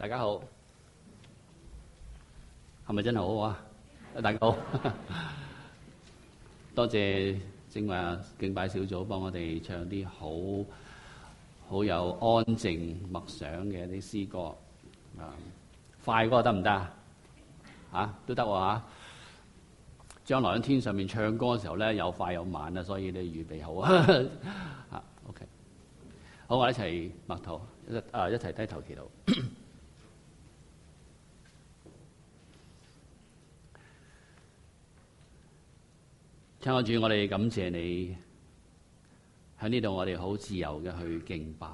大家好，係咪真係好啊？大家好，多謝正話敬拜小組幫我哋唱啲好有安靜默想嘅一啲詩歌啊！快歌得唔得啊？都得喎嚇！將來喺天上面唱歌嘅時候咧，有快有慢啊，所以你預備好啊！OK， 好，我哋一齊默禱，一齊低頭祈禱。親愛主，我哋感謝你喺呢度，我哋好自由嘅去敬拜。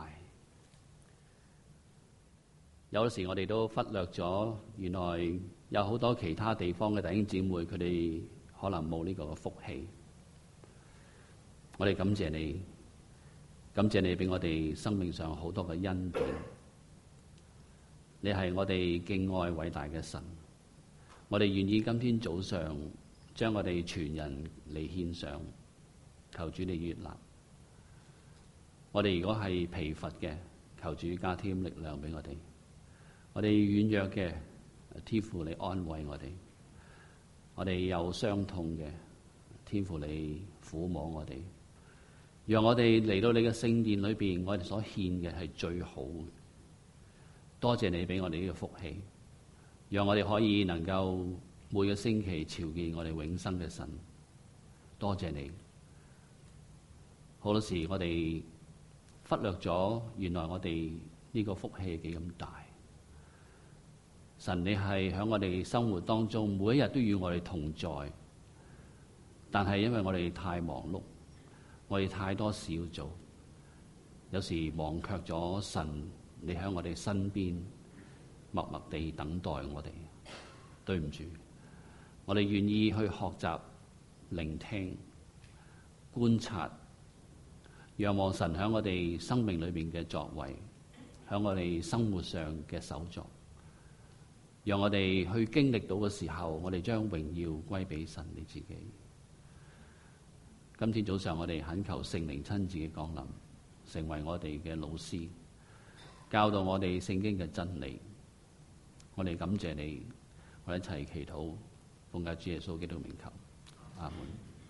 有時我哋都忽略咗，原來有好多其他地方嘅弟兄姊妹，佢哋可能冇呢個福氣。我哋感謝你，感謝你俾我哋生命上好多嘅恩典。你係我哋敬愛偉大嘅神，我哋願意今天早上將我哋全人嚟獻上，求主你悅納。我哋如果係疲乏嘅，求主加添力量俾我哋；我哋軟弱嘅，天父你安慰我哋；我哋有傷痛嘅，天父你撫摸我哋。讓我哋嚟到你嘅聖殿裏邊，我哋所獻嘅係最好嘅。多謝你俾我哋呢個福氣，讓我哋可以能夠每個星期朝見我哋永生嘅神。多謝你。好多時我哋忽略咗，原來我哋呢個福氣幾咁大。神你係喺我哋生活當中每一日都與我哋同在，但係因為我哋太忙碌，我哋太多事要做，有時忘卻咗神你喺我哋身邊默默地等待我哋。對唔住，我哋願意去學習、聆聽、觀察，仰望神喺我哋生命裏邊嘅作為，喺我哋生活上嘅手作，讓我哋去經歷到嘅時候，我哋將榮耀歸俾神你自己。今天早上我哋懇求聖靈親自嘅降臨，成為我哋嘅老師，教導我哋聖經嘅真理。我哋感謝你，我哋一齊祈禱，奉主耶穌基督名求，阿門。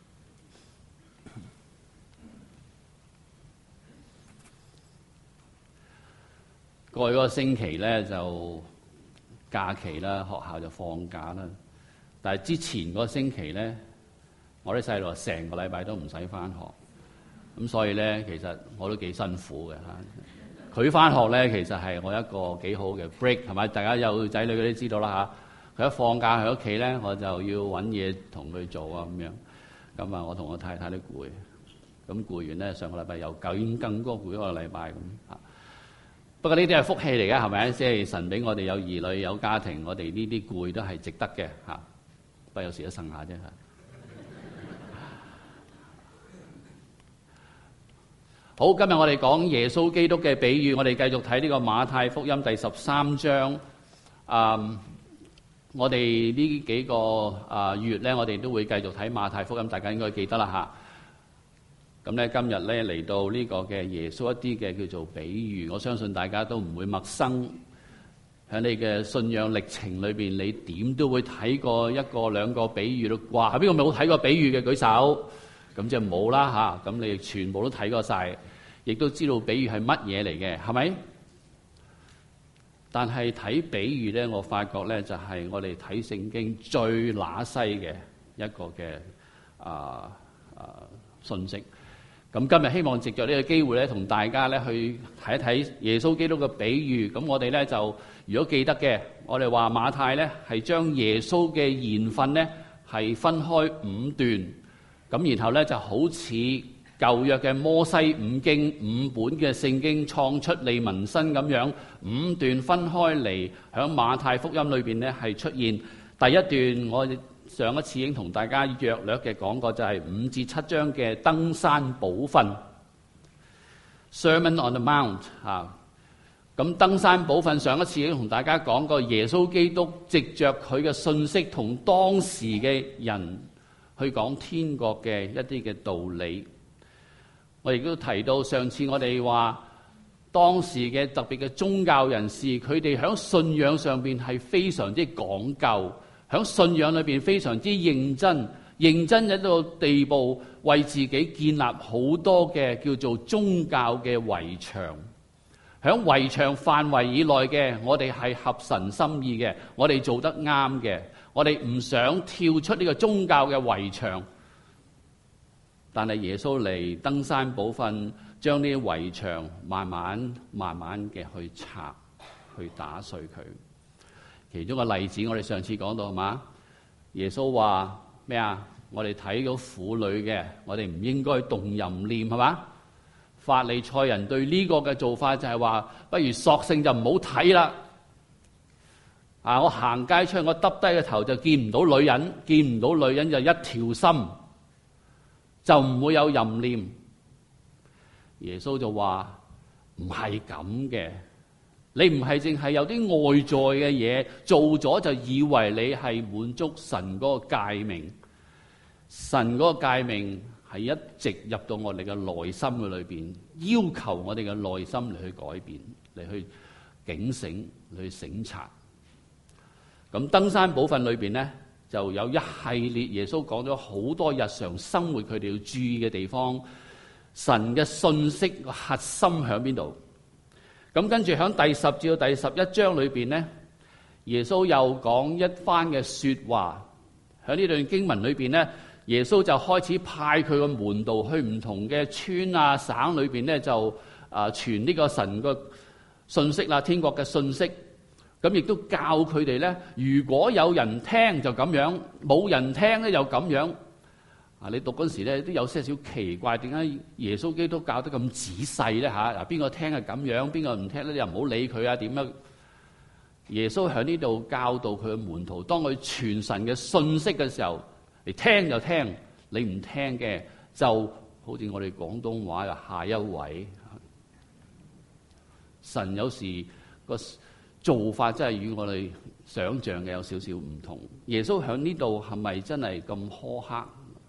過去嗰個星期咧就假期啦，學校就放假啦。但係之前嗰個星期咧，我啲細路成個禮拜都唔使翻學，咁所以咧其實我都幾辛苦嘅嚇。佢翻學咧其實係我一個幾好嘅 break， 係咪？大家有仔女嗰啲知道啦嚇。佢一放假喺屋企咧，我就要揾嘢同佢做啊咁樣。咁啊，我同我太太都攰，咁攰完咧上個禮拜又更多攰一個禮拜咁嚇。不過呢啲係福氣嚟嘅，係咪？即係神俾我哋有兒女有家庭，我哋呢啲攰都係值得嘅嚇。不過有時都呻下啫嚇。好，今日我哋講耶穌基督嘅比喻，我哋繼續睇呢個馬太福音第13章。我哋呢幾個月咧，我哋都會繼續睇馬太福音，大家應該記得啦嚇。咁咧今日咧嚟到呢個嘅耶穌一啲嘅叫做比喻，我相信大家都唔會陌生。喺你嘅信仰歷程裏邊，你點都會睇過一個兩個比喻咯。哇！邊個冇睇過比喻嘅舉手？咁即係冇啦嚇。咁你全部都睇過晒，亦都知道比喻係乜嘢嚟嘅，係咪？但係睇比喻咧，我發覺咧就係我哋睇聖經最乸西嘅一個嘅信息。咁今日希望藉着呢個機會咧，同大家咧去睇一睇耶穌基督嘅比喻。咁我哋咧就如果記得嘅，我哋話馬太咧係將耶穌嘅言訓咧係分開5段。咁然後咧就好似舊約嘅摩西5經5本嘅聖經創出利民申咁樣5段分開嚟，響馬太福音裏邊咧係出現。第一段我上一次已經同大家約略嘅講過，就係5至7章嘅登山寶訓 Sermon on the Mount 啊。咁登山寶訓上一次已經同大家講過，耶穌基督藉着佢嘅信息同當時嘅人去講天國嘅一啲嘅道理。我亦都提到上次我哋話當時嘅特別嘅宗教人士，佢哋喺信仰上邊係非常之講究，喺信仰裏邊非常之認真喺到地步，為自己建立好多嘅叫做宗教嘅圍牆。喺圍牆範圍以內嘅，我哋係合神心意嘅，我哋做得啱嘅，我哋唔想跳出呢個宗教嘅圍牆。但係耶穌嚟登山寶訓，將呢啲圍牆慢慢嘅去拆，去打碎佢。其中個例子，我哋上次講到係嘛？耶穌話咩啊？我哋睇到婦女嘅，我哋唔應該動淫念係嘛？法利賽人對呢個嘅做法就係話，不如索性就唔好睇啦。我行街出去，我耷低個頭就見唔到女人，見唔到女人就一條心。就唔會有淫念。耶穌就話唔係咁嘅，你唔係淨係有啲外在嘅嘢做咗就以為你係滿足神嗰個誡命。神嗰個誡命係一直入到我哋嘅內心嘅裏邊，要求我哋嘅內心嚟去改變，嚟去警醒，嚟去省察。咁登山寶訓裏邊咧，就有一系列耶穌講咗好多日常生活佢哋要注意嘅地方，神嘅信息個核心喺邊度？咁跟住喺第10至到第11章裏邊咧，耶穌又講一番嘅說話。喺呢段經文裏邊咧，耶穌就開始派佢個門徒去唔同嘅村啊省裏邊咧，就傳呢個神個信息啦，天國嘅信息。咁亦都教佢哋咧，如果有人聽就咁樣，冇人聽咧又咁樣。你讀嗰時咧都有些少奇怪，點解耶穌基督教得咁仔細咧嚇？邊個聽係咁樣，邊個唔聽咧？你又唔好理佢啊？點樣？耶穌喺呢度教導佢嘅門徒，當佢傳神嘅信息嘅時候，你聽就聽，你唔聽嘅就好似我哋廣東話嘅下一位。神有時個做法真係與我哋想象嘅有少少唔同。耶穌喺呢度係咪真係咁苛刻？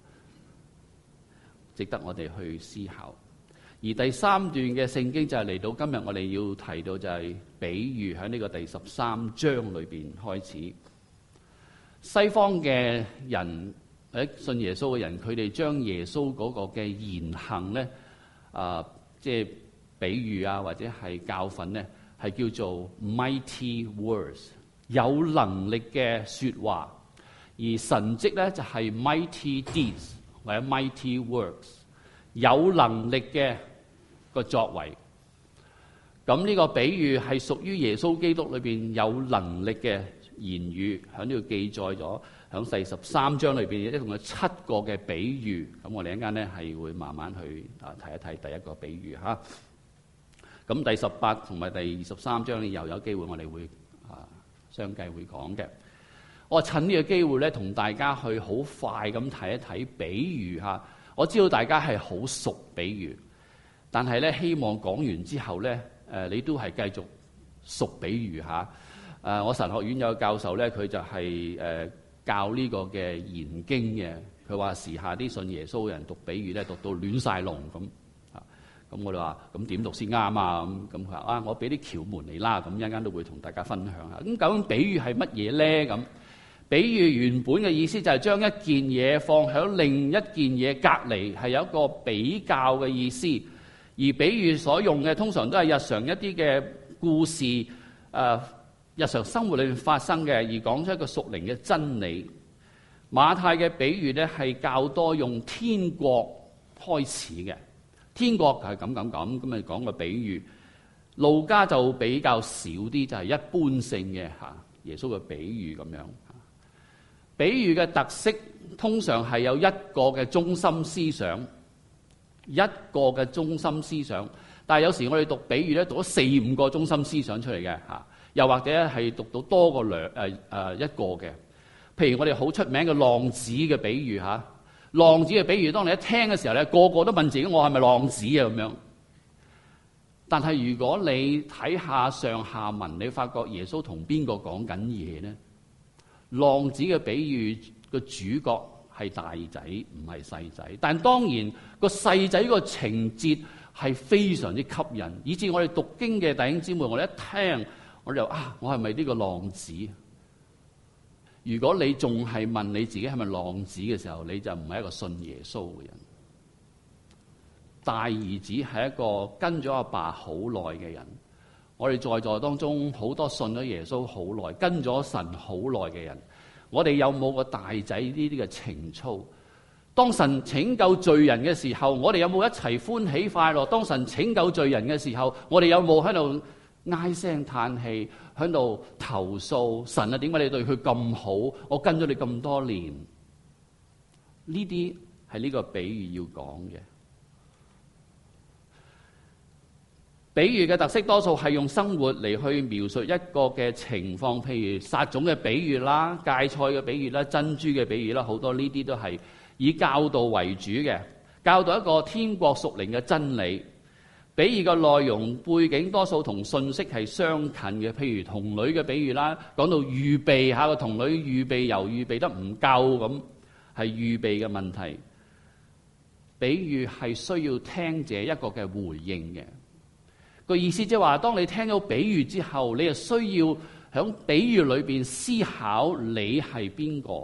值得我哋去思考。而第3段嘅聖經就係嚟到今日我哋要提到就係比喻，喺呢個第13章裏邊開始。西方嘅人或者信耶穌嘅人，佢哋將耶穌嗰個嘅言行咧，即係比喻啊或者係教訓咧，係叫做 mighty words， 有能力嘅說話。而神蹟咧就係 mighty deeds 或者 mighty works， 有能力嘅個作為。咁呢個比喻係屬於耶穌基督裏邊有能力嘅言語，喺呢度記載咗，喺第13章裏邊一共有7個嘅比喻。咁我哋一間咧係會慢慢去睇一睇第一個比喻吓。咁第18同埋第23章又有機會我哋會相繼會講嘅。我趁呢個機會咧，同大家去好快咁睇一睇比喻吓。我知道大家係好熟比喻，但係咧希望講完之後咧，你都係繼續熟比喻吓。我神學院有個教授咧，佢就係教呢個嘅研經嘅。佢話時下啲信耶穌嘅人讀比喻咧，讀到亂晒龍咁。咁我哋話咁點讀先啱啊？咁佢話我俾啲竅門你啦。咁一陣間都會同大家分享下。咁究竟比喻係乜嘢咧？咁比喻原本嘅意思就係將一件嘢放喺另一件嘢隔離，係有一個比較嘅意思。而比喻所用嘅通常都係日常一啲嘅故事，日常生活裏面發生嘅，而講出一個屬靈嘅真理。馬太嘅比喻咧係較多用天國開始嘅。天國係咁咪講個比喻。路加就比較少啲，就係一般性嘅耶穌嘅比喻咁樣。比喻嘅特色通常係有一個嘅中心思想，但係有時我哋讀比喻咧，讀咗4-5個中心思想出嚟嘅又或者係讀到多過一個嘅。譬如我哋好出名嘅浪子嘅比喻浪子嘅比喻，當你一聽嘅時候咧，個個都問自己：我係咪浪子啊？咁樣。但係如果你睇下上下文，你發覺耶穌同邊個講緊嘢呢？浪子嘅比喻個主角係大仔，唔係細仔。但當然個細仔個情節係非常之吸引，以至我哋讀經嘅弟兄姊妹，我哋一聽我哋就我係咪呢個浪子？如果你仲係問你自己係咪浪子嘅時候，你就唔係一個信耶穌嘅人。大兒子係一個跟咗阿爸好耐嘅人，我哋在座當中好多信咗耶穌好耐，跟咗神好耐嘅人，我哋有冇個大仔呢啲嘅情操？當神拯救罪人嘅時候，我哋有冇一齊歡喜快樂？當神拯救罪人嘅時候，我哋有冇喺度唉聲嘆氣，喺度投訴神啊？點解你對佢咁好？我跟咗你咁多年，呢啲係呢個比喻要講嘅。比喻嘅特色多數係用生活嚟去描述一個嘅情況，譬如撒種嘅比喻啦、芥菜嘅比喻啦、珍珠嘅比喻啦，好多呢啲都係以教導為主嘅，教導一個天國屬靈嘅真理。比喻嘅內容背景多數同信息係相近嘅，譬如童女嘅比喻啦，講到預備下個童女預備油預備得唔夠咁，係預備嘅問題。比喻係需要聽者一個嘅回應嘅。個意思即係話，當你聽到比喻之後，你就需要喺比喻裏邊思考你係邊個。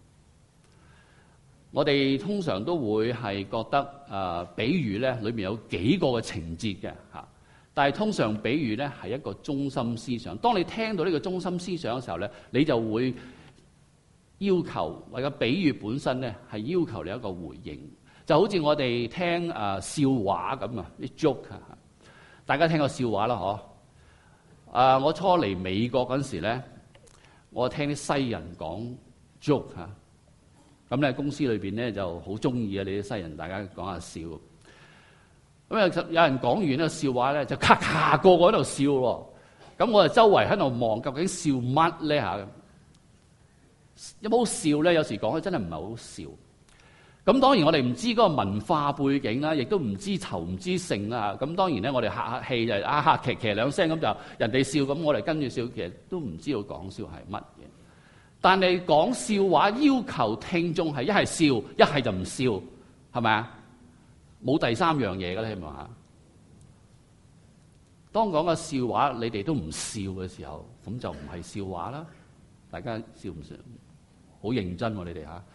我哋通常都會係覺得比喻咧裏面有幾個嘅情節嘅嚇，但係通常比喻咧係一個中心思想。當你聽到呢個中心思想嘅時候咧，你就會要求或者比喻本身咧係要求你一個回應，就好似我哋聽笑話咁啊，啲 joke 啊。大家聽過笑話啦，嗬？我初嚟美國嗰陣時咧，我聽啲西人講 joke 嚇，咁咧公司裏邊咧就好中意啊！你啲西人大家講下笑，咁有人講完呢個笑話咧，就咔咔個個喺度笑喎。咁我就周圍喺度望，究竟笑乜咧嚇？有冇笑咧？有時講咧真係唔係好笑。咁當然我哋唔知嗰個文化背景啦，亦都唔知酬唔知性啦。咁當然咧，我哋客氣就客騎騎兩聲咁就人哋笑，咁我哋跟住笑，其實都唔知道講笑係乜嘢。但係講笑話要求聽眾係一係笑，一係就唔笑，係咪啊？冇第三樣嘢㗎啦，係咪啊？當講個笑話你哋都唔笑嘅時候，咁就唔係笑話啦。大家笑唔笑？好認真喎，你哋嚇。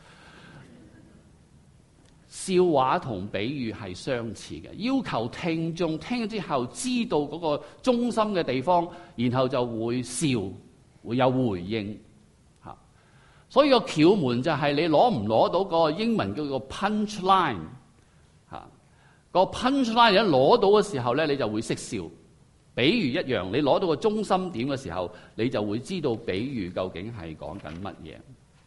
笑話同比喻係相似嘅，要求聽眾聽之後知道嗰個中心嘅地方，然後就會笑，會有回應嚇。所以個竅門就係你攞唔攞到個英文叫做 punch line 嚇。個 punch line 一攞到嘅時候咧，你就會識笑。比喻一樣，你攞到個中心點嘅時候，你就會知道比喻究竟係講緊乜嘢。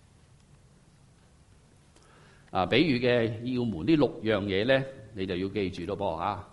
比喻嘅要門呢6樣嘢咧，你就要記住咯噃嚇。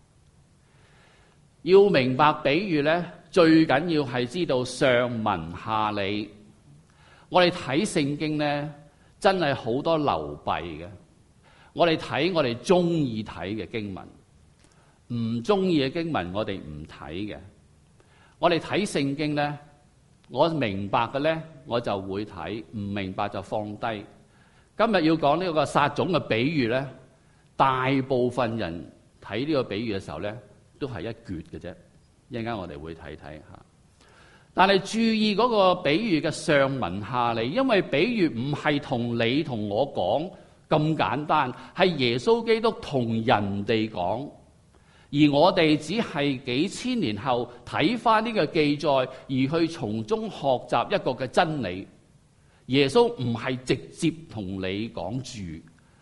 要明白比喻咧，最緊要係知道上文下理。我哋睇聖經咧，真係好多流弊嘅。我哋睇我哋中意睇嘅經文，唔中意嘅經文我哋唔睇嘅。我哋睇聖經咧，我明白嘅咧，我就會睇；唔明白就放低。今日要講呢個撒種嘅比喻咧，大部分人睇呢個比喻嘅時候咧，都係一橛嘅啫。一陣間我哋會睇睇嚇。但係注意嗰個比喻嘅上文下理，因為比喻唔係同你同我講咁簡單，係耶穌基督同人哋講，而我哋只係幾千年後睇翻呢個記載，而去從中學習一個嘅真理。耶穌唔係直接同你講住，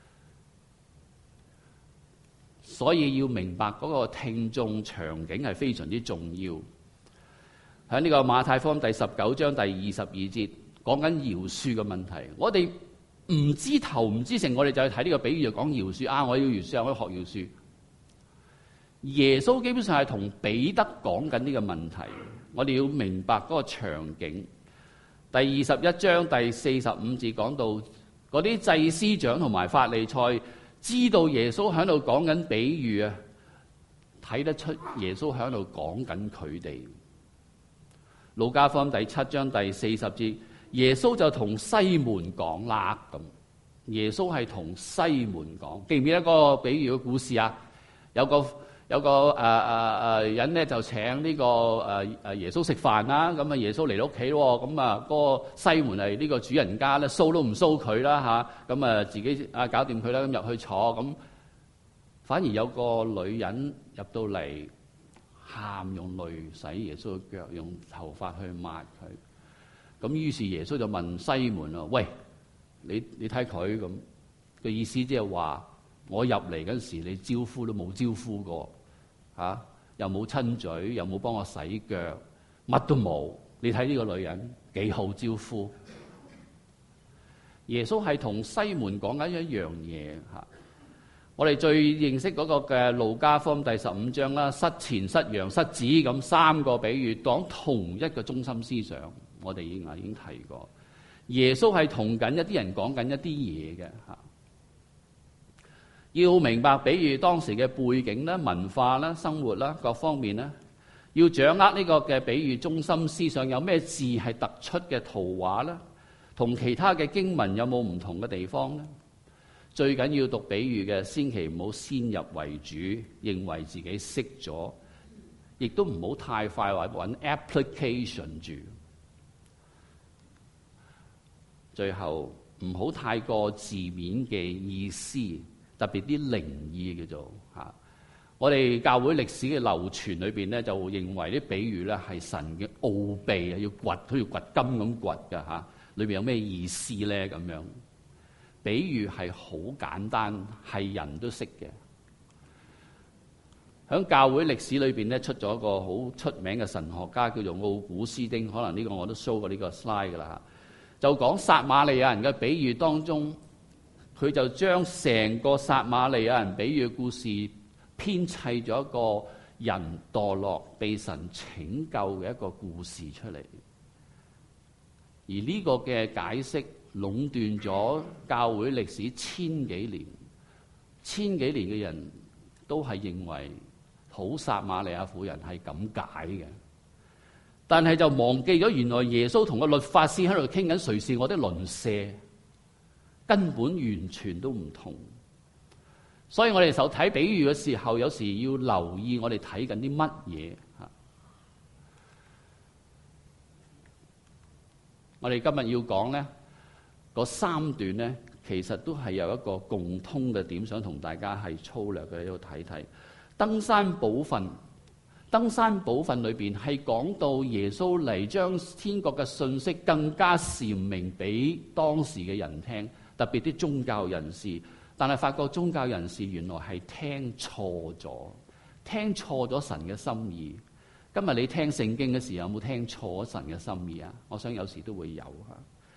所以要明白嗰個聽眾場景係非常之重要。喺呢個馬太福音第19章第22節講緊饒恕嘅問題，我哋唔知頭唔知成，我哋就去睇呢個比喻就講饒恕啊！我要饒恕，我要學饒恕。耶穌基本上係同彼得講緊呢個問題，我哋要明白嗰個場景。第21章第45節講到嗰啲祭司長同埋法利賽知道耶穌喺度講緊比喻啊，睇得出耶穌喺度講緊佢哋。路加福音第7章第40節，耶穌就同西門講啦咁。耶穌係同西門講，記唔記得嗰個比喻嘅故事啊？有個有個人咧就請呢個耶穌食飯啦。咁啊耶穌嚟到屋企喎，咁啊嗰個西門係呢個主人家咧，騷都唔騷佢啦嚇。咁啊自己搞掂佢啦，咁入去坐。咁反而有個女人入到嚟，喊，用淚洗耶穌嘅腳，用頭髮去抹佢。咁於是耶穌就問西門啦：喂，你睇佢咁嘅意思，即係話我入嚟嗰時，你招呼都冇招呼過。又冇親嘴，又冇幫我洗腳，乜都冇。你睇呢個女人幾好招呼。耶穌係同西門講緊一樣嘢嚇。我哋最認識嗰個嘅路加福音第15章啦，失前、失羊、失子咁3個比喻，講同一個中心思想。我哋已經提過，耶穌係同緊一啲人講緊一啲嘢嘅嚇。要明白比喻當時嘅背景啦、文化啦、生活啦各方面啦，要掌握呢個嘅比喻中心思想，有咩字係突出嘅圖畫啦，同其他嘅經文有冇唔同嘅地方咧？最緊要讀比喻嘅，千祈唔好先入為主，認為自己識咗，亦都唔好太快話揾 application 住。最後唔好太過字面嘅意思。特別啲靈意嘅做嚇，我哋教會歷史嘅流傳裏邊咧，就認為啲比喻咧係神嘅奧秘啊，要掘好似掘金咁掘㗎嚇，裏邊有咩意思咧咁樣？比喻係好簡單，係人都識嘅。喺教會歷史裏邊咧，出咗一個好出名嘅神學家叫做奧古斯丁，可能呢個我都 show 過呢個 slide 㗎啦嚇，就講撒瑪利亞人嘅比喻當中。佢就將成個撒瑪利亞人比喻嘅故事編砌咗一個人墮落被神拯救嘅一個故事出嚟，而呢個嘅解釋壟斷咗教會歷史千幾年嘅人都係認為好撒瑪利亞婦人係咁解嘅，但係就忘記咗原來耶穌同個律法師喺度傾緊誰是我的鄰舍。根本完全都唔同，所以我哋就睇比喻嘅時候，有時要留意我哋睇緊啲乜嘢嚇。我哋今日要講咧，嗰3段咧，其實都係有一個共通嘅點，想同大家係粗略嘅喺度睇睇。登山寶訓裏邊係講到耶穌嚟將天國嘅信息更加闡明俾當時嘅人聽。特別啲宗教人士，但係發覺宗教人士原來係聽錯咗神嘅心意。今日你聽聖經嘅時候，有冇聽錯神嘅心意啊？我想有時都會有嚇。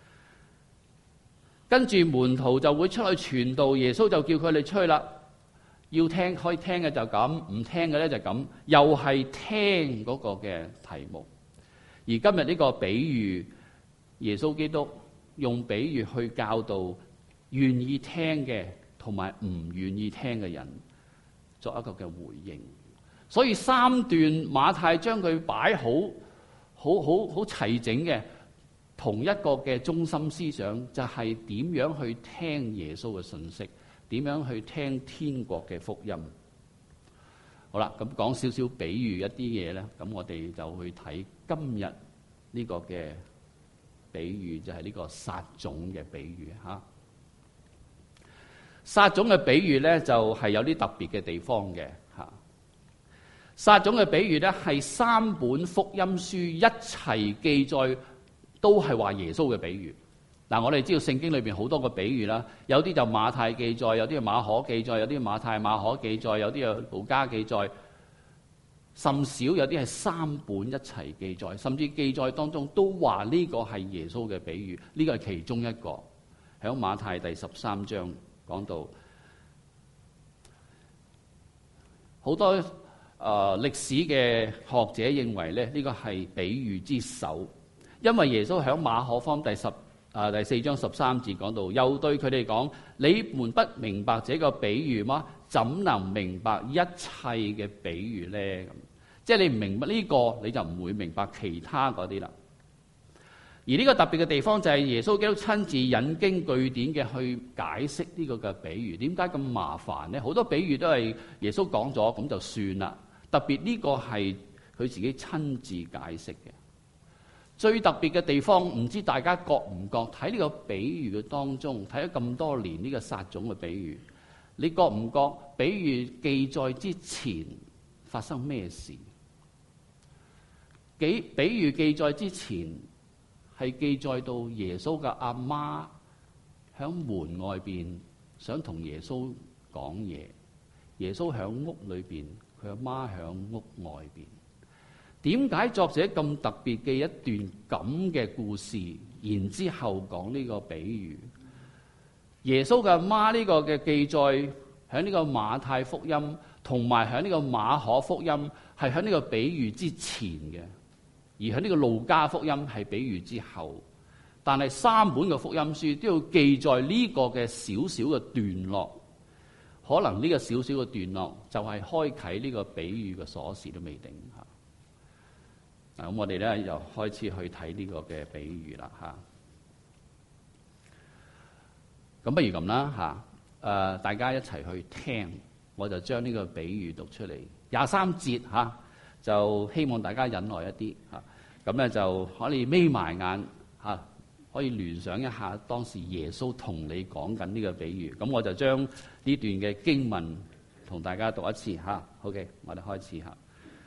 跟住門徒就會出去傳道，耶穌就叫佢哋出去啦。要聽可以聽嘅就咁，唔聽嘅咧就咁，又係聽嗰個嘅題目。而今日呢個比喻，耶穌基督用比喻去教導願意聽嘅同埋唔願意聽嘅人作一個嘅回應。所以3段馬太將佢擺好齊整嘅，同一個嘅中心思想就係點樣去聽耶穌嘅信息，點樣去聽天國嘅福音。好啦，咁講少少比喻一啲嘢咧，咁我哋就去睇今日呢個嘅比喻，就係呢個撒種嘅比喻嚇。撒種嘅比喻咧，就係有啲特別嘅地方嘅嚇。撒種嘅比喻咧，係3本福音書一齊記載，都係話耶穌嘅比喻。嗱，我哋知道聖經裏邊好多個比喻啦，有啲就馬太記載，有啲係馬可記載，有啲馬太馬可記載，有啲係路加記載，甚少有啲係3本一齊記載，甚至記載當中都話呢個係耶穌嘅比喻，呢個係其中一個。喺馬太第13章講到，好多歷史嘅學者認為咧，呢個係比喻之首，因為耶穌喺馬可福音第4章13節講到，又對佢哋講：你們不明白這個比喻嗎？怎能明白一切嘅比喻咧？咁即係你唔明白呢個，你就唔會明白其他嗰啲啦。 而呢個特別嘅地方就係耶穌基督親自引經據典嘅去解釋呢個嘅比喻。點解咁麻煩呢？好多比喻都係耶穌講咗咁就算啦，特別呢個係佢自己親自解釋嘅。最特別嘅地方，唔知大家覺唔覺睇呢個比喻嘅當中，睇咗咁多年呢個撒種嘅比喻，你覺唔覺比喻記載之前發生咩事？比喻記載之前係記載到耶穌嘅阿媽喺門外邊想同耶穌講嘢，耶穌喺屋裏邊，佢阿媽喺屋外邊。點解作者咁特別嘅一段咁嘅故事，然之後講呢個比喻？耶穌嘅阿媽呢個嘅記載喺呢個馬太福音同埋喺呢個馬可福音係喺呢個比喻之前嘅，而喺呢個路加福音係比喻之後。但係三本嘅福音書都要記載呢個嘅少少嘅段落，可能呢個少少嘅段落就係開啟呢個比喻嘅鎖匙都未定嚇。咁我哋咧又開始去睇呢個嘅比喻啦嚇。咁不如咁啦嚇，大家一齊去聽，我就將呢個比喻讀出嚟23節嚇，就希望大家忍耐一啲嚇。咁咧就可以眯埋眼嚇，可以聯想一下當時耶穌同你講緊呢個比喻。咁我就將呢段嘅經文同大家讀一次嚇。OK， 我哋開始嚇。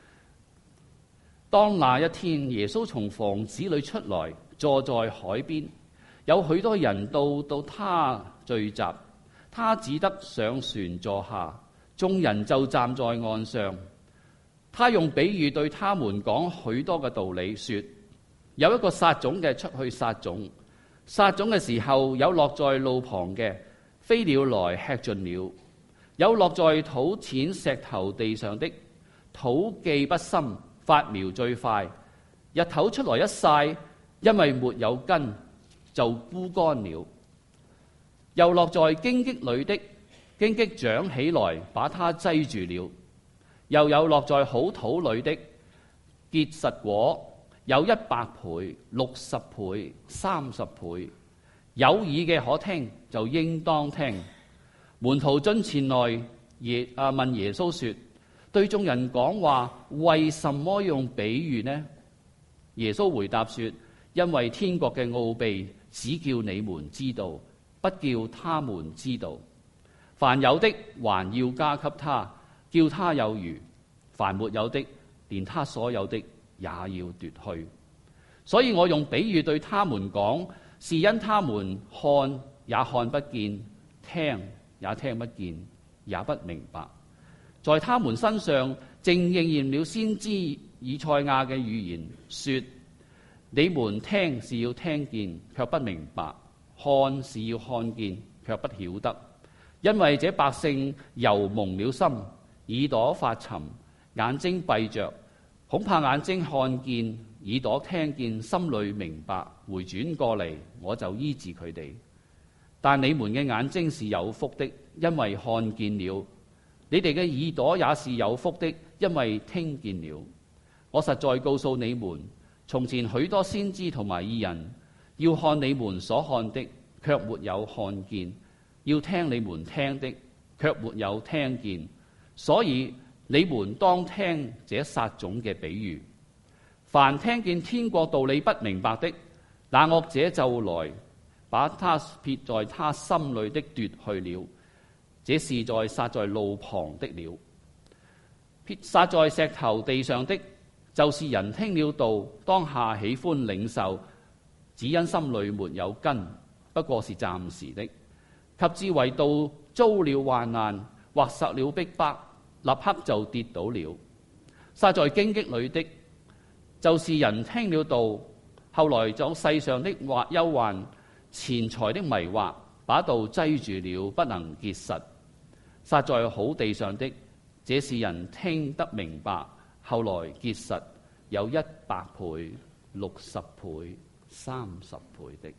當那一天，耶穌從房子裏出來，坐在海邊，有許多人到他聚集，他只得上船坐下，眾人就站在岸上。他用比喻對他們講許多嘅道理，說：有一個撒種嘅出去撒種，撒種嘅時候，有落在路旁嘅，飛鳥來吃盡了；有落在土淺石頭地上的，土既不深，發苗最快，日頭出來一曬，因為沒有根，就枯乾了。又落在荊棘裏的，荊棘長起來，把它擠住了。又有落在好土裏的，結實果，有100倍、60倍、30倍。有耳嘅可聽，就應當聽。門徒進前來問耶穌說：對眾人講話，為什麼用比喻呢？耶穌回答說：因為天國嘅奧秘，只叫你們知道，不叫他們知道。凡有的，還要加給他，叫他有餘；凡沒有的，連他所有的也要奪去。所以我用比喻對他們講，是因他們看也看不見，聽也聽不見，也不明白。在他們身上正應驗了先知以賽亞嘅預言，說：你們聽是要聽見，卻不明白；看是要看見，卻不曉得。因為這百姓油蒙了心，耳朵發沉，眼睛閉着，恐怕眼睛看見，耳朵聽見，心裏明白，回轉過嚟，我就醫治佢哋。但你們嘅眼睛是有福的，因為看見了。你哋嘅耳朵也是有福的，因為聽見了。我實在告訴你們，從前許多先知同埋義人要看你們所看的，卻沒有看見；要聽你們聽的，卻沒有聽見。所以你們當聽這撒種嘅比喻。凡聽見天國道理不明白的，那惡者就來，把他撇在他心裏的奪去了。這是撒在路旁的了。撒在石頭地上的，就是人聽了道，當下喜歡領受，只因心裏沒有根，不過是暫時的。及至為道遭了患難，或受了逼迫，立刻就跌倒了。撒在荊棘裏的，就是人聽了道，後來就世上的憂患、錢財的迷惑，把道擠住了，不能結實。撒在好地上的，這是人聽得明白，後來結實，有100倍、60倍、30倍的。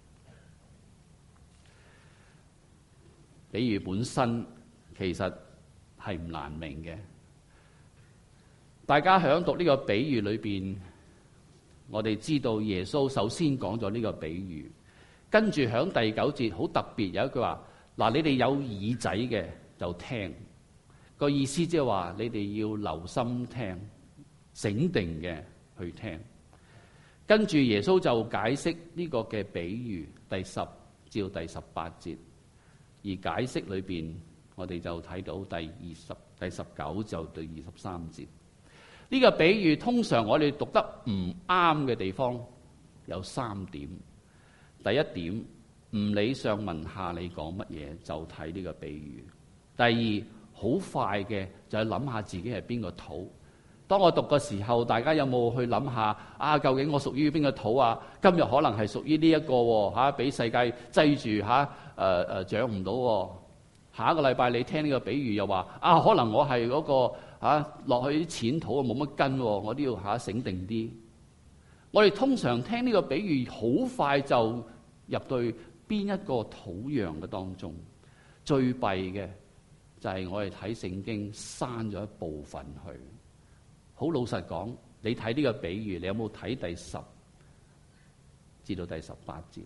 比喻本身其實係唔難明嘅。大家響讀呢個比喻裏邊， 我哋知道耶穌首先講咗呢個比喻，跟住響第9節好特別有一句話，嗱，你哋有耳仔嘅就聽，個意思即係話你哋要留心聽，醒定嘅去聽。跟住耶穌就解釋呢個嘅比喻第10至到第18節，而解釋裏邊我哋就睇到第19就到23節。呢個比喻通常我哋讀得唔啱嘅地方有3點。第一點，唔理上文下理講乜嘢就睇呢個比喻。第二，好快嘅就係諗下自己係邊個土。當我讀嘅時候，大家有冇去諗下啊？究竟我屬於邊個土啊？今日可能係屬於呢一個喎，俾世界擠住長唔到。下一個禮拜你聽呢個比喻又話啊，可能我係嗰個落去啲淺土冇乜根，我都要醒定啲。我哋通常聽呢個比喻，好快就入到邊一個土壤嘅當中。最弊嘅就係我哋睇聖經刪咗一部分去。好老實講，你睇呢個比喻，你有冇睇第10至到第18節？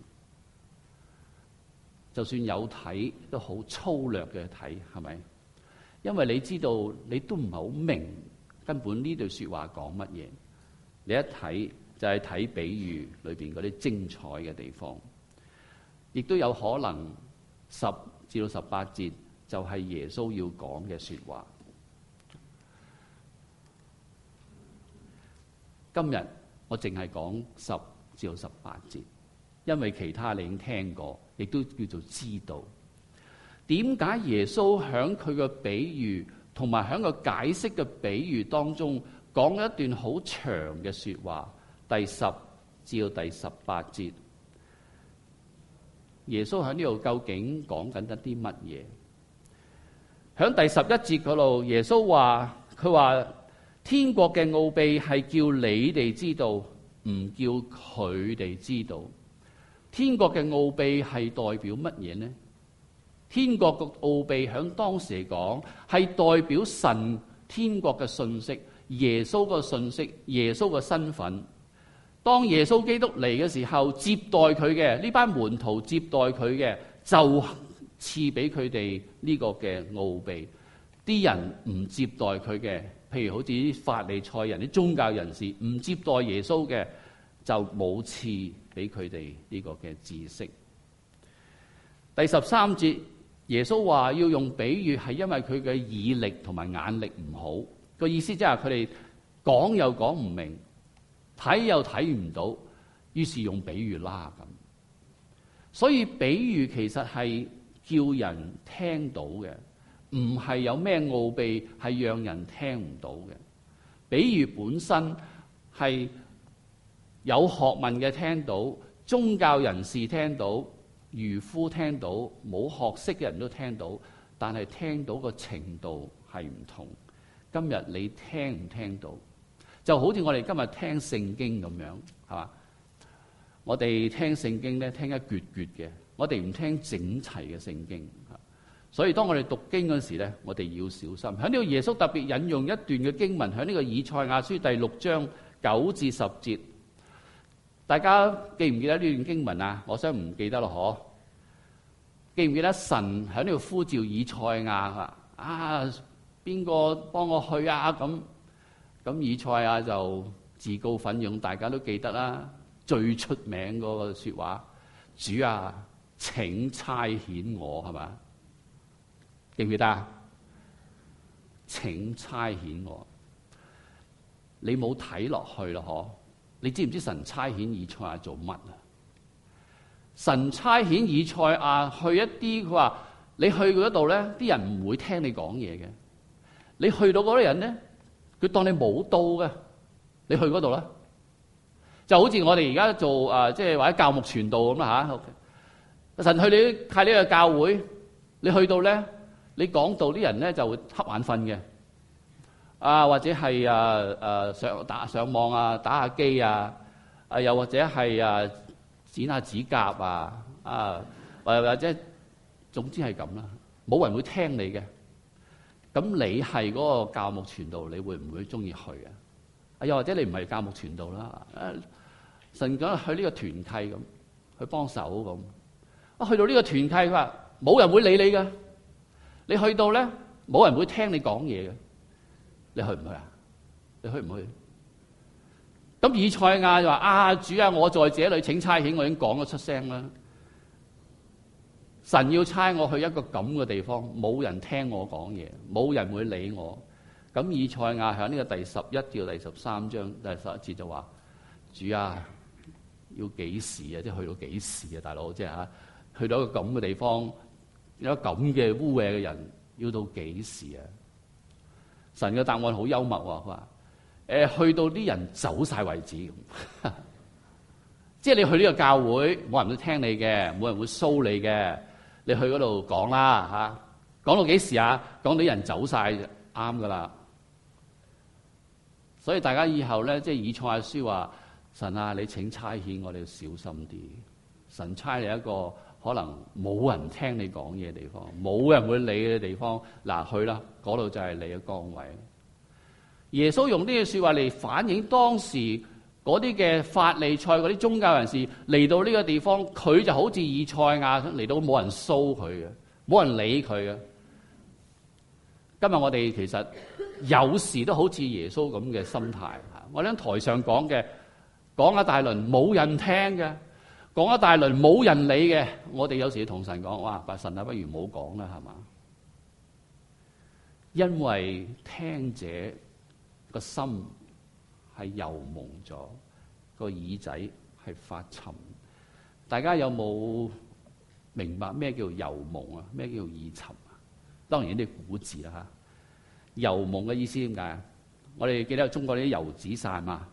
就算有睇，都好粗略嘅睇，係咪？因為你知道你都唔係好明根本呢句說話講乜嘢。你一睇就係睇比喻裏邊嗰啲精彩嘅地方，亦都有可能10至到18節就係耶穌要講嘅說話。今日我淨係講10至到18節，因為其他你已經聽過，亦都叫做知道。點解耶穌喺佢嘅比喻同埋喺個解釋嘅比喻當中講一段好長嘅說話？第10至到第18節，耶穌喺呢度究竟講緊一啲乜嘢？喺第11節嗰度，耶穌話佢話天國嘅奧秘係叫你哋知道，唔叫佢哋知道。天國嘅奧秘係代表乜嘢呢？天國嘅奧秘響當時嚟講係代表神天國嘅信息，耶穌個信息，耶穌個身份。當耶穌基督嚟嘅時候，接待佢嘅呢班門徒，接待佢嘅就賜俾佢哋呢個嘅奧秘。啲人唔接待佢嘅，譬如好似啲法利賽人、啲宗教人士唔接待耶穌嘅，就冇賜俾佢哋呢個嘅知識。第13節，耶穌話要用比喻，係因為佢嘅耳力同埋眼力唔好。個意思即係佢哋講又講唔明，睇又睇唔到，於是用比喻啦咁。所以比喻其實係叫人聽到嘅，唔係有咩奧秘係讓人聽唔到嘅。比喻本身係有學問嘅聽到，宗教人士聽到，漁夫聽到，冇學識嘅人都聽到，但係聽到個程度係唔同。今日你聽唔聽到？就好似我哋今日聽聖經咁樣，係嘛？我哋聽聖經咧，聽一橛橛嘅，我哋唔聽整齊嘅聖經。所以當我哋讀經嗰時咧，我哋要小心。喺呢個耶穌特別引用一段嘅經文，喺呢個以賽亞書第6章9至10節。大家記唔記得呢段經文啊？我想唔記得咯，嗬？記唔記得神喺呢度呼召以賽亞啊？邊個幫我去啊？咁以賽亞就自告奮勇，大家都記得啦。最出名嗰個說話，主啊，請差遣我，係嘛？記唔記得啊？請差遣我，你冇睇落去咯，嗬？你知唔知神差遣以賽亞做乜啊？神差遣以賽亞去一啲，佢話你去嗰度咧，啲人唔會聽你講嘢嘅。你去到嗰啲人咧，佢當你冇到嘅。你去嗰度啦，就好似我哋而家做即係或者教牧傳道咁啦吓。神去你派呢個教會，你去到咧，你講道啲人咧就會瞌眼瞓嘅，或者係上網啊，打下機啊，又或者係剪下指甲或者總之係咁啦，冇人會聽你嘅。咁你係嗰個教牧傳道，你會唔會中意去啊？又或者你唔係教牧傳道啦， 神講去呢個團契咁，去幫手咁。去到呢個團契，佢話冇人會理你噶，你去到咧冇人會聽你講嘢嘅，你去唔去啊？你去唔去？咁以賽亞就話：主啊，我在這裏，請差遣。我已經講咗出聲啦。神要差我去一個咁嘅地方，冇人聽我講嘢，冇人會理我。咁以賽亞喺呢個第11至第13章第11節就話：主啊，要幾時啊？即係去到幾時啊？大佬，即係嚇，去到一個咁嘅地方，有一個咁嘅污穢嘅人，要到幾時啊？神嘅答案好幽默喎，佢話：去到啲人走晒為止。即係你去呢個教會，冇人會聽你嘅，冇人會騷你嘅，你去嗰度講啦嚇，講到幾時啊？講到啲人走晒就啱噶啦。所以大家以後咧，即係以賽亞書話：神啊，你請差遣我哋要小心啲。神差你一個可能冇人聽你講嘢嘅地方，冇人會理你嘅地方，嗱，去啦，嗰度就係你嘅崗位。耶穌用呢句說話嚟反映當時嗰啲嘅法利賽嗰啲宗教人士嚟到呢個地方，佢就好似以賽亞嚟到冇人騷佢嘅，冇人理佢嘅。今日我哋其實有時都好似耶穌咁嘅心態。我喺台上講嘅，講一大輪冇人聽嘅，講一大輪冇人理嘅，我哋有時同神講：哇，神啊，不如唔好講啦，係嘛？因為聽者個心係油蒙咗，個耳仔係發沉。大家有冇明白咩叫油蒙啊？咩叫耳沉啊？當然啲古字啦嚇。油蒙嘅意思點解？我哋記得中國啲油紙傘嘛，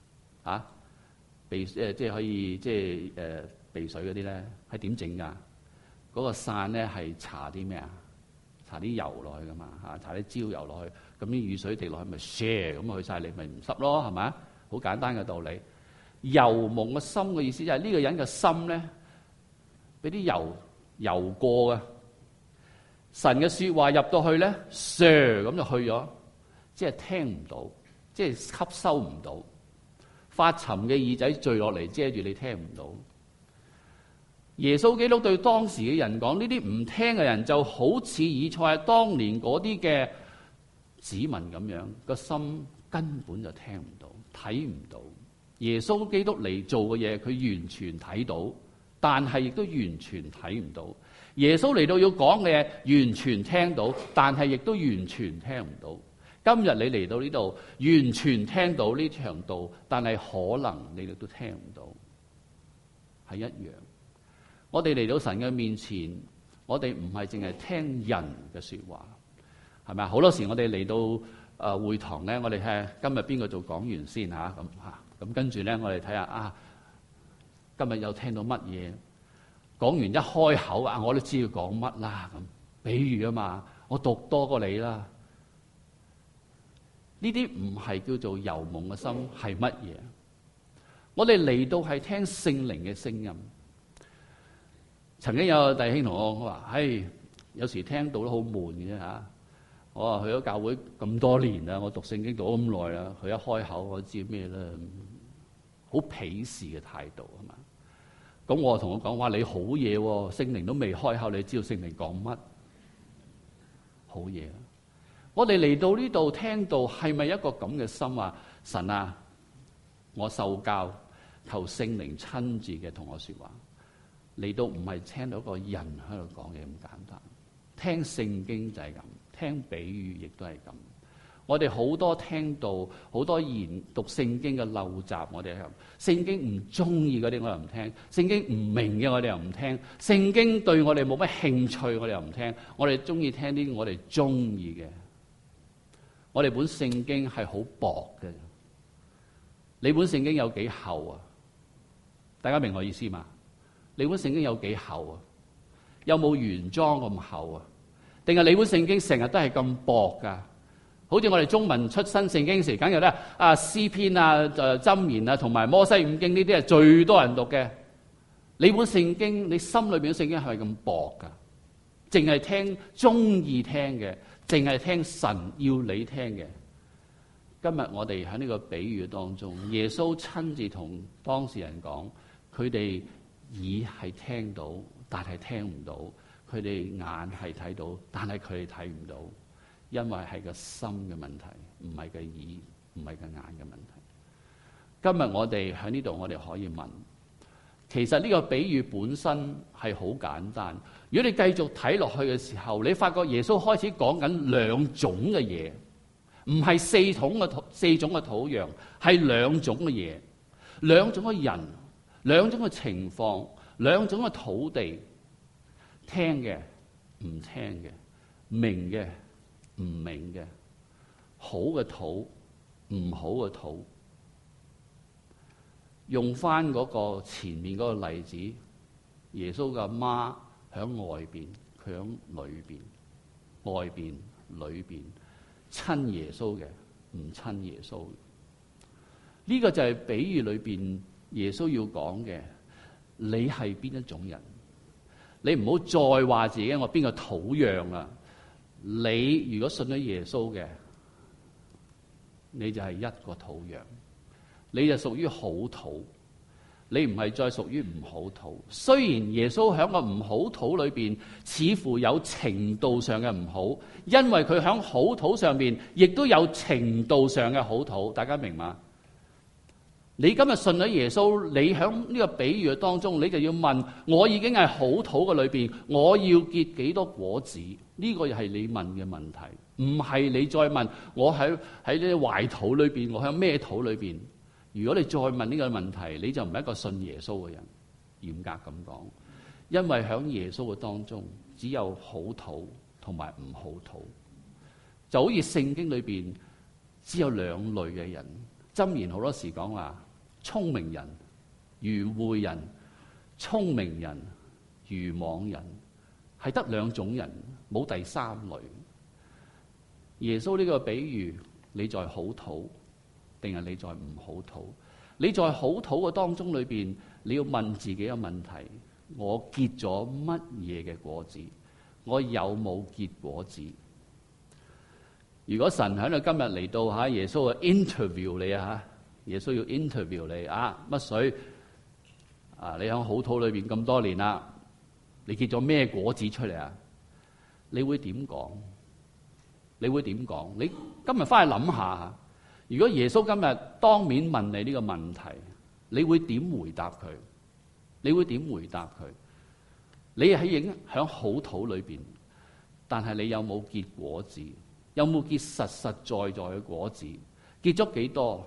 即係可以避水嗰啲咧，係點整㗎？嗰個傘咧係搽啲咩啊？搽啲油落去㗎嘛嚇，搽啲焦油落去，咁啲雨水滴落去咪 share 咁去晒你，咪唔濕咯，係咪？好簡單嘅道理。油蒙嘅心嘅意思就係呢個人嘅心咧，俾啲油過嘅。神嘅說話入到去咧，share 咁就去咗，即係聽唔到，即係吸收唔到，發沉嘅耳仔墜落嚟遮住你，聽唔到。耶穌基督對當時嘅人講：呢啲唔聽嘅人就好似以賽亞當年嗰啲嘅子民咁樣，個心根本就聽唔到，睇唔到。耶穌基督嚟做嘅嘢，佢完全睇到，但係亦都完全睇唔到。耶穌嚟到要講嘅嘢，完全聽到，但係亦都完全聽唔到。今日你嚟到呢度，完全聽到呢場道，但係可能你哋都聽唔到，係一樣。我哋嚟到神嘅面前，我哋唔係淨係聽人嘅說話，係咪啊？好多時我哋嚟到會堂咧，我哋睇今日邊個做講員先吓，咁跟住咧，我哋睇下今日又聽到乜嘢？講完一開口我都知佢講乜啦。咁比喻啊嘛，我讀多過你啦。呢啲唔係叫做油蒙嘅心，係乜嘢？我哋嚟到係聽聖靈嘅聲音。曾經有弟兄同我話：有時聽到都好悶嘅啫嚇。我話去咗教會咁多年啦，我讀聖經讀咗咁耐啦，佢一開口我知咩咧？好鄙視嘅態度係嘛？咁我同佢講話：你好嘢喎，聖靈都未開口，你知道聖靈講乜？好嘢啊！我哋嚟到呢度聽到係咪一個咁嘅心啊？神啊，我受教，求聖靈親自嘅同我說話。嚟到唔係聽到一個人喺度講嘢咁簡單，聽聖經就係咁，聽比喻亦都係咁。我哋好多聽到好多研讀聖經嘅陋習，我哋係聖經唔中意嗰啲我又唔聽，聖經唔明嘅我哋又唔聽，聖經對我哋冇乜興趣我哋又唔聽，我哋中意聽啲我哋中意嘅。我哋本聖經係好薄嘅，你本聖經有幾厚啊？大家明我意思嘛？你本聖經有幾厚啊？有冇原裝咁厚啊？定係你本聖經成日都係咁薄噶？好似我哋中文出新聖經時，梗係咧詩篇箴言同埋摩西五經呢啲係最多人讀嘅。你本聖經，你心裏邊嘅聖經係咪咁薄噶？淨係聽中意聽嘅，淨係聽神要你聽嘅。 今日我哋喺呢個比喻當中，耶穌親自同當事人講，佢哋耳係聽到，但係聽唔到；佢哋眼係睇到，但係佢哋睇唔到，因為係個心嘅問題，唔係個耳，唔係個眼嘅問題。今日我哋喺呢度，我哋可以問，其實呢個比喻本身係好簡單。如果你繼續睇落去嘅時候，你發覺耶穌開始講緊兩種嘅嘢，唔係四種嘅土壤，係兩種嘅嘢，兩種嘅人，兩種嘅情況，兩種嘅土地，聽嘅唔聽嘅，明嘅唔明嘅，好嘅土，唔好嘅土。用翻嗰個前面嗰個例子，耶穌嘅媽響外邊，佢響裏邊，外邊裏邊，親耶穌嘅，唔親耶穌嘅。呢個就係比喻裏邊耶穌要講嘅，你係邊一種人？你唔好再話自己我邊個土壤啊！你如果信咗耶穌嘅，你就係一個土壤。你就屬於好土，你唔係再屬於唔好土。雖然耶穌喺個唔好土裏邊，似乎有程度上嘅唔好，因為佢喺好土上邊，亦都有程度上嘅好土。大家明嗎？你今日信咗耶穌，你喺呢個比喻當中，你就要問：我已經係好土嘅裏邊，我要結幾多果子？呢個又係你問嘅問題，唔係你再問我喺呢啲壞土裏邊，我喺咩土裏邊？如果你再問呢個問題，你就唔係一個信耶穌嘅人。嚴格咁講，因為喺耶穌嘅當中，只有好土同埋唔好土，就好似聖經裏邊只有兩類嘅人。箴言好多時講話，聰明人、愚昧人，聰明人、愚妄人，係得兩種人，冇第三類。耶穌呢個比喻，你在好土，定係你在唔好土？你在好土嘅當中裏邊，你要問自己嘅問題：我結咗乜嘢嘅果子？我有冇結果子？如果神喺度今日嚟到吓，耶穌啊 interview 你啊，耶穌要 interview 你啊，乜水啊？你喺好土裏邊咁多年啦，你結咗咩果子出嚟啊？你會點講？你會點講？你今日翻去諗下。如果耶穌今日當面問你呢個問題，你會點回答佢？你會點回答佢？你係喺好土裏邊，但係你有冇結果子？有冇結實實在在嘅果子？結咗幾多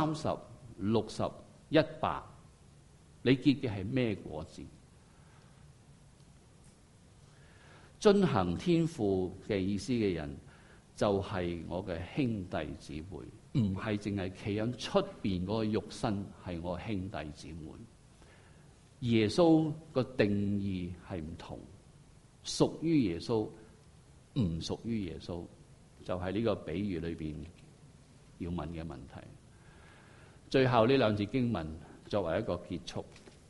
？30、60、100？你結嘅係咩果子？遵行天父嘅意思嘅人，就係我嘅兄弟姊妹。唔係淨係企喺出邊嗰個肉身，係我兄弟姊妹。耶穌個定義係唔同，屬於耶穌，唔屬於耶穌，就係呢個比喻裏邊要問嘅問題。最後呢兩節經文作為一個結束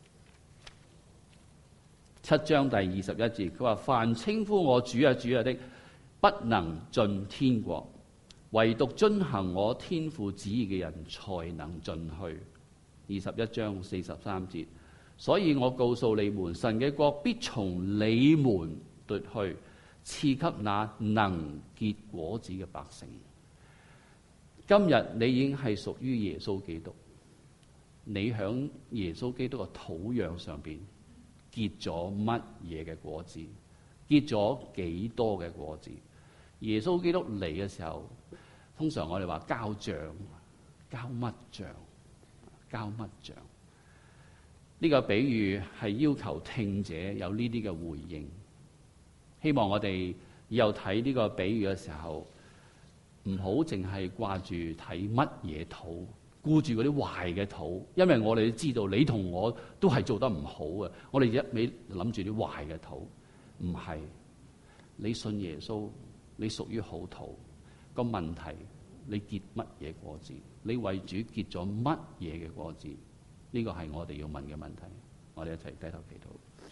，7章第21節，佢話：凡稱呼我主啊主啊的，不能進天國。唯獨遵行我天父旨意嘅人才能進去。21章43節，所以我告訴你們，神嘅國必從你們奪去，賜給那能結果子嘅百姓。今日你已經係屬於耶穌基督，你響耶穌基督嘅土壤上邊結咗乜嘢嘅果子？結咗幾多嘅果子？耶穌基督嚟嘅時候，通常我哋話交賬，交乜賬？交乜賬？呢個比喻係要求聽者有呢啲嘅回應。希望我哋以後睇呢個比喻嘅時候，唔好淨係掛住睇乜嘢土，顧住嗰啲壞嘅土，因為我哋都知道你同我都係做得唔好嘅。我哋一味諗住啲壞嘅土，唔係。你信耶穌，你屬於好土。個問題，你結乜嘢果子？你為主結咗乜嘢嘅果子？呢個係我哋要問嘅問題。我哋一齊低頭祈禱。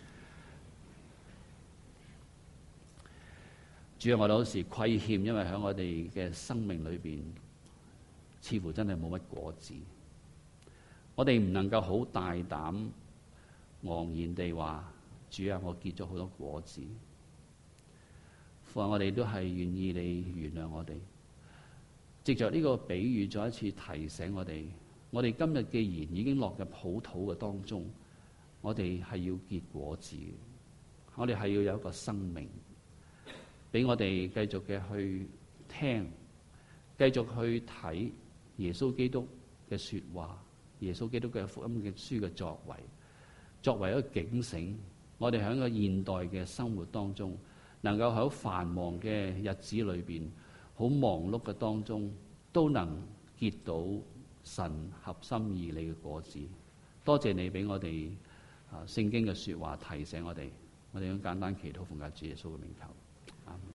主啊，我哋有時虧欠，因為喺我哋嘅生命裏邊， 似乎真係冇乜果子。我哋唔能夠好大膽昂然地話：主啊，我結咗好多果子。父啊，我哋都係願意你原諒我哋。藉着呢個比喻，再一次提醒我哋，我哋今日既然已經落入好土嘅當中，我哋係要結果子，我哋係要有一個生命，俾我哋繼續嘅去聽，繼續去睇耶穌基督嘅說話，耶穌基督嘅福音嘅書嘅作為，作為一個警醒，我哋喺一個現代嘅生活當中，能夠喺繁忙嘅日子裏邊，好忙碌嘅當中，都能結到神合心意你嘅果子。多謝你俾我哋聖經嘅說話提醒我哋，我哋用簡單祈禱奉靠主耶穌嘅名求。